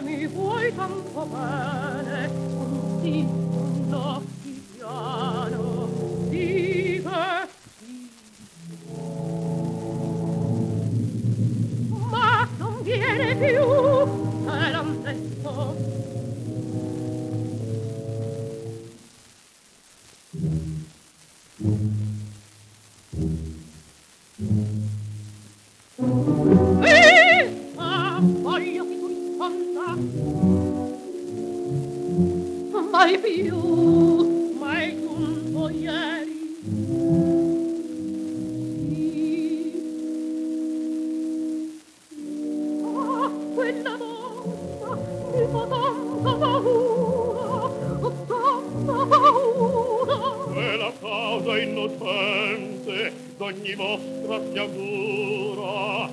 mi vuoi tanto bene, un sì, un no, di piano, di che sì. Ma non viene più, te l'han detto. Voglio che tu risponda mai più, mai giunto ieri. Sì. Ah, quella donna mi fa tanta paura, tanta paura. è la causa innocente d'ogni vostra sciagura,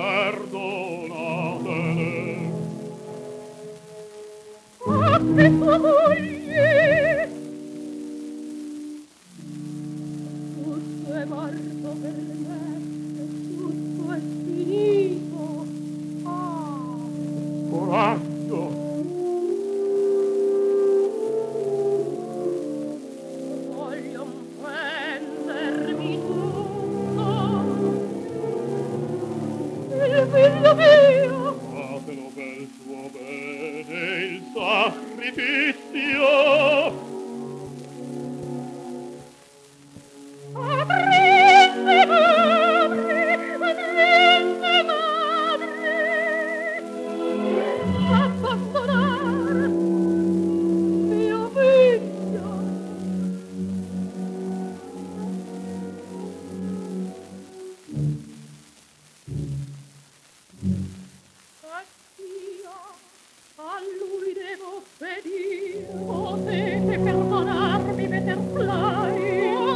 perdonatele. Ah, che tua moglie tutto è morto per me, tutto è finito. Ah, Coraggio, voglio prendermi tutto, il figlio mio. fatelo per suo bene il sacrificio. Aprite, madre, aprite, madre, abbandonar mio figlio. Io a lui devo obbedire, potete perdonarmi, Betterfly.